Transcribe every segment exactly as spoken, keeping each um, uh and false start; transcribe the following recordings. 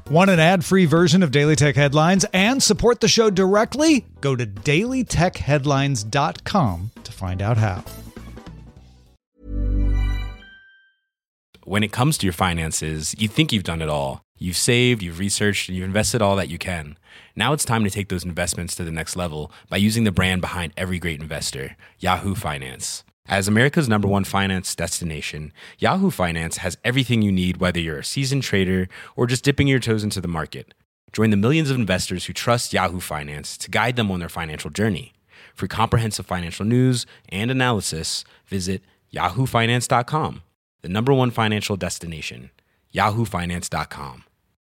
Want an ad-free version of Daily Tech Headlines and support the show directly? Go to daily tech headlines dot com to find out how. When it comes to your finances, you think you've done it all. You've saved, you've researched, and you've invested all that you can. Now it's time to take those investments to the next level by using the brand behind every great investor, Yahoo Finance. As America's number one finance destination, Yahoo Finance has everything you need, whether you're a seasoned trader or just dipping your toes into the market. Join the millions of investors who trust Yahoo Finance to guide them on their financial journey. For comprehensive financial news and analysis, visit yahoo finance dot com, the number one financial destination, yahoo finance dot com.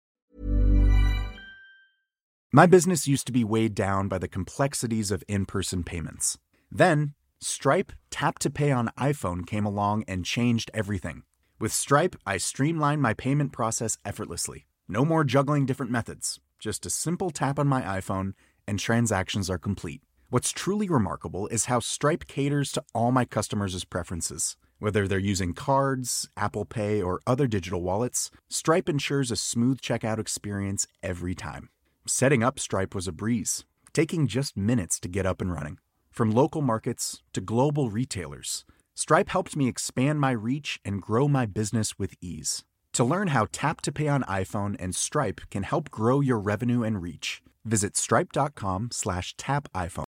My business used to be weighed down by the complexities of in-person payments. Then, Stripe Tap to Pay on iPhone came along and changed everything. With Stripe, I streamlined my payment process effortlessly. No more juggling different methods. Just a simple tap on my iPhone and transactions are complete. What's truly remarkable is how Stripe caters to all my customers' preferences. Whether they're using cards, Apple Pay, or other digital wallets, Stripe ensures a smooth checkout experience every time. Setting up Stripe was a breeze, taking just minutes to get up and running. From local markets to global retailers, Stripe helped me expand my reach and grow my business with ease. To learn how Tap to Pay on iPhone and Stripe can help grow your revenue and reach, visit stripe.com slash tap iPhone.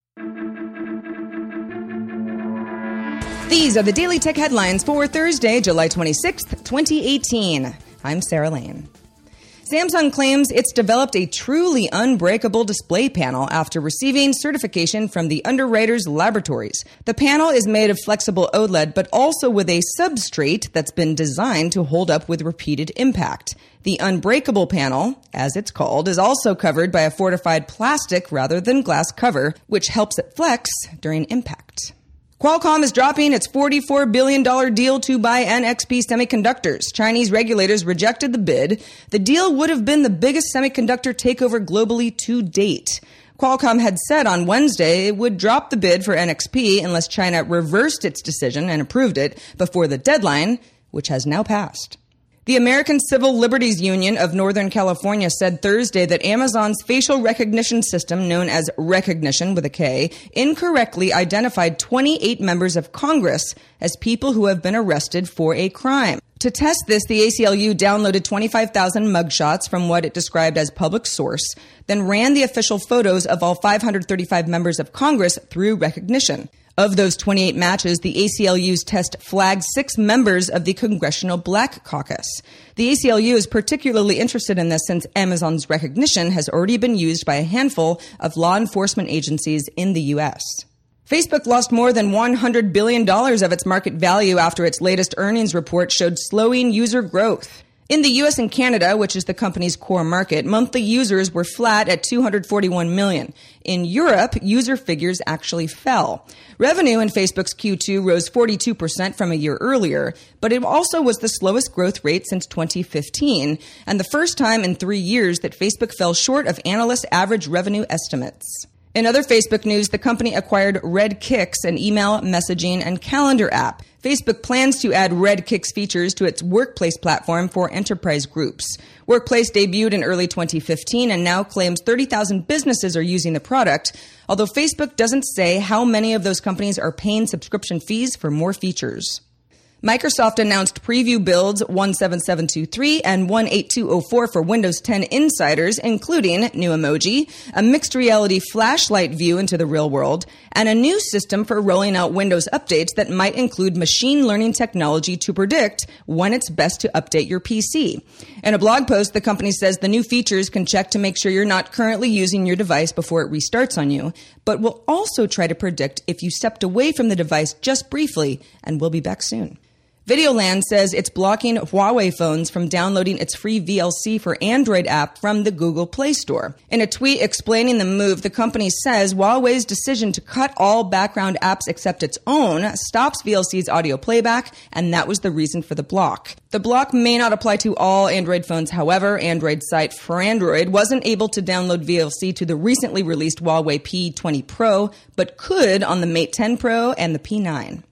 These are the Daily Tech Headlines for Thursday, July twenty-sixth, twenty eighteen. I'm Sarah Lane. Samsung claims it's developed a truly unbreakable display panel after receiving certification from the Underwriters Laboratories. The panel is made of flexible OLED, but also with a substrate that's been designed to hold up with repeated impact. The unbreakable panel, as it's called, is also covered by a fortified plastic rather than glass cover, which helps it flex during impact. Qualcomm is dropping its forty-four billion dollars deal to buy N X P Semiconductors. Chinese regulators rejected the bid. The deal would have been the biggest semiconductor takeover globally to date. Qualcomm had said on Wednesday it would drop the bid for N X P unless China reversed its decision and approved it before the deadline, which has now passed. The American Civil Liberties Union of Northern California said Thursday that Amazon's facial recognition system, known as Rekognition with a K, incorrectly identified twenty-eight members of Congress as people who have been arrested for a crime. To test this, the A C L U downloaded twenty-five thousand mugshots from what it described as public source, then ran the official photos of all five hundred thirty-five members of Congress through Rekognition. Of those twenty-eight matches, the A C L U's test flagged six members of the Congressional Black Caucus. The A C L U is particularly interested in this since Amazon's Rekognition has already been used by a handful of law enforcement agencies in the U S. Facebook lost more than one hundred billion dollars of its market value after its latest earnings report showed slowing user growth. In the U S and Canada, which is the company's core market, monthly users were flat at two hundred forty-one million. In Europe, user figures actually fell. Revenue in Facebook's Q two rose forty-two percent from a year earlier, but it also was the slowest growth rate since twenty fifteen, and the first time in three years that Facebook fell short of analyst average revenue estimates. In other Facebook news, the company acquired Redkicks, an email, messaging, and calendar app. Facebook plans to add Redkicks features to its Workplace platform for enterprise groups. Workplace debuted in early twenty fifteen and now claims thirty thousand businesses are using the product, although Facebook doesn't say how many of those companies are paying subscription fees for more features. Microsoft announced preview builds one seven seven two three and one eight two zero four for Windows ten insiders, including new emoji, a mixed reality flashlight view into the real world, and a new system for rolling out Windows updates that might include machine learning technology to predict when it's best to update your P C. In a blog post, the company says the new features can check to make sure you're not currently using your device before it restarts on you, but will also try to predict if you stepped away from the device just briefly and will be back soon. Videoland says it's blocking Huawei phones from downloading its free V L C for Android app from the Google Play Store. In a tweet explaining the move, the company says Huawei's decision to cut all background apps except its own stops V L C's audio playback, and that was the reason for the block. The block may not apply to all Android phones. However, Android site for Android wasn't able to download V L C to the recently released Huawei P twenty Pro, but could on the Mate ten Pro and the P nine.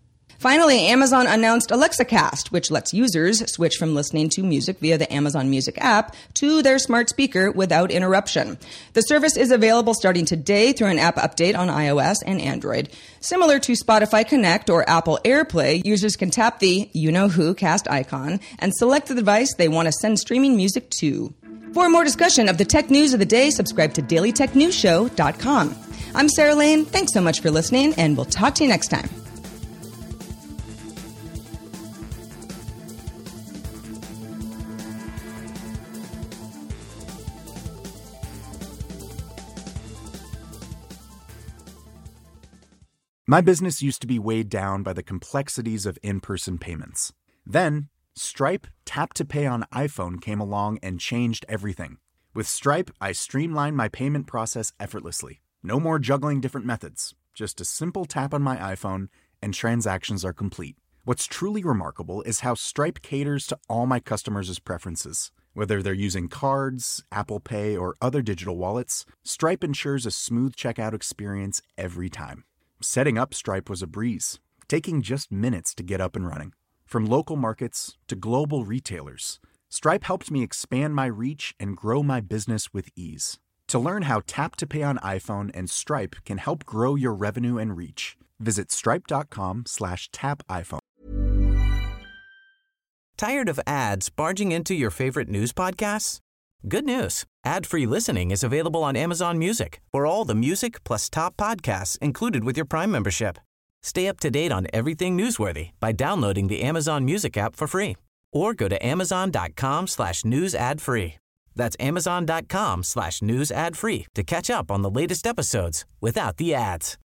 Finally, Amazon announced Alexa Cast, which lets users switch from listening to music via the Amazon Music app to their smart speaker without interruption. The service is available starting today through an app update on iOS and Android. Similar to Spotify Connect or Apple AirPlay, users can tap the you-know-who cast icon and select the device they want to send streaming music to. For more discussion of the tech news of the day, subscribe to daily tech news show dot com. I'm Sarah Lane. Thanks so much for listening, and we'll talk to you next time. My business used to be weighed down by the complexities of in-person payments. Then, Stripe Tap to Pay on iPhone came along and changed everything. With Stripe, I streamlined my payment process effortlessly. No more juggling different methods. Just a simple tap on my iPhone and transactions are complete. What's truly remarkable is how Stripe caters to all my customers' preferences. Whether they're using cards, Apple Pay, or other digital wallets, Stripe ensures a smooth checkout experience every time. Setting up Stripe was a breeze, taking just minutes to get up and running. From local markets to global retailers, Stripe helped me expand my reach and grow my business with ease. To learn how Tap to Pay on iPhone and Stripe can help grow your revenue and reach, visit stripe.com slash tap iPhone. Tired of ads barging into your favorite news podcasts? Good news. Ad-free listening is available on Amazon Music for all the music plus top podcasts included with your Prime membership. Stay up to date on everything newsworthy by downloading the Amazon Music app for free or go to amazon.com slash news ad free. That's amazon.com slash news ad free to catch up on the latest episodes without the ads.